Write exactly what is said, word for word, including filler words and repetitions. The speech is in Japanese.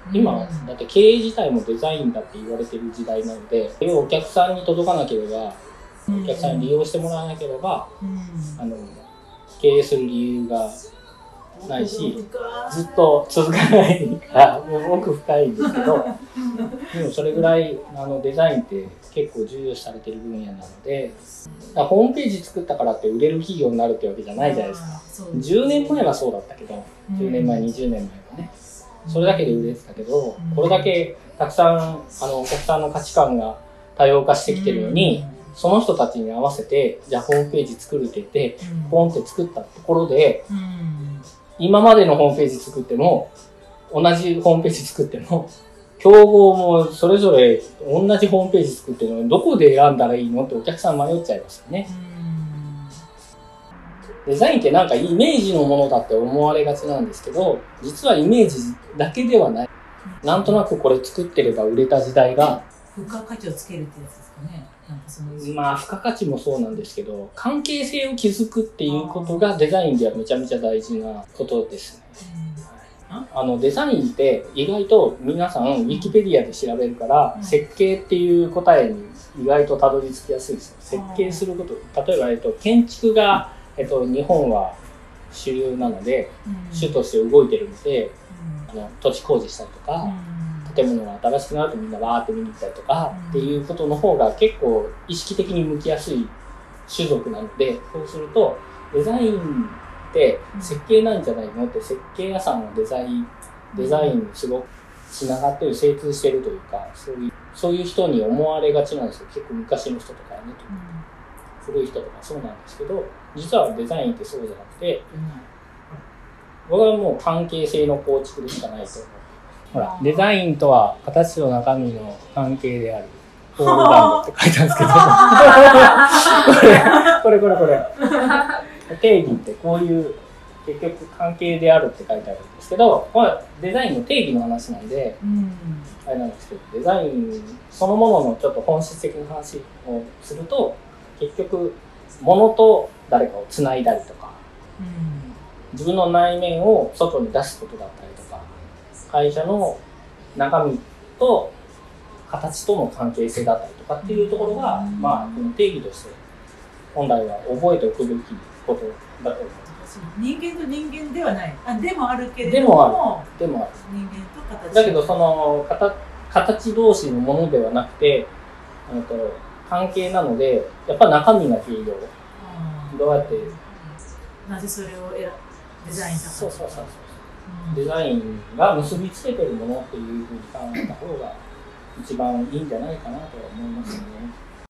今だって経営自体もデザインだって言われてる時代なので、それをお客さんに届かなければ、お客さんに利用してもらわなければ、あの経営する理由がないし、ずっと続かないから奥深いんですけど、でもそれぐらいあのデザインって結構重要視されてる分野なので、ホームページ作ったからって売れる企業になるってわけじゃないじゃないですか。じゅうねんまえはそうだったけど、じゅうねんまえにじゅうねんまえはね、それだけで売れてたけど、これだけたくさんあのお客さんの価値観が多様化してきてるのに、その人たちに合わせてじゃあホームページ作るって言ってポンって作ったところで、今までのホームページ作っても同じホームページ作っても競合もそれぞれ同じホームページ作ってるのにどこで選んだらいいのってお客さん迷っちゃいますよね。デザインってなんかイメージのものだって思われがちなんですけど、実はイメージだけではない。なんとなくこれ作ってれば売れた時代が、 付加価値をつけるってやつですかね。なんかそのまあ付加価値もそうなんですけど、関係性を築くっていうことがデザインではめちゃめちゃ大事なことですね。あのデザインって意外と皆さんウィキペディアで調べるから、設計っていう答えに意外とたどり着きやすいですよ。設計すること、例えば、えっと、建築が、えっと、日本は主流なので、主として動いてるので、あの土地工事したりとか、建物が新しくなるとみんなわーって見に行ったりとか、っていうことの方が結構意識的に向きやすい種族なので、そうするとデザインって設計なんじゃないのって、設計屋さんはデザイン、デザインにすごくつながってる、精通してるというか、そういう、そういう人に思われがちなんですよ。結構昔の人とかね、古い人とかそうなんですけど、実はデザインってそうじゃなくて、僕はもう関係性の構築でしかないと思う。ほら、デザインとは形と中身の関係である。オールラウンドって書いてあるんですけど、これ、これこれこれ。定義ってこういう結局関係であるって書いてあるんですけど、これデザインの定義の話なんで、うん、あれなんですけど、デザインそのもののちょっと本質的な話をすると、結局物と誰かをつないだりとか、うん、自分の内面を外に出すことだったりとか、会社の中身と形との関係性だったりとかっていうところが、うん、まあこの定義として本来は覚えておくべきことだと思います。 人間と人間ではない。あ、でもあるけれども。 でもある。でもある。 人間と形。 だけどその形同士のものではなくて、あの関係なので、やっぱ中身が重要。どうやって。 なぜそれを選デザインしたか。 そうそうそうそう。うん、デザインが結びつけてるものっていうふうに考えた方が一番いいんじゃないかなとは思いますね。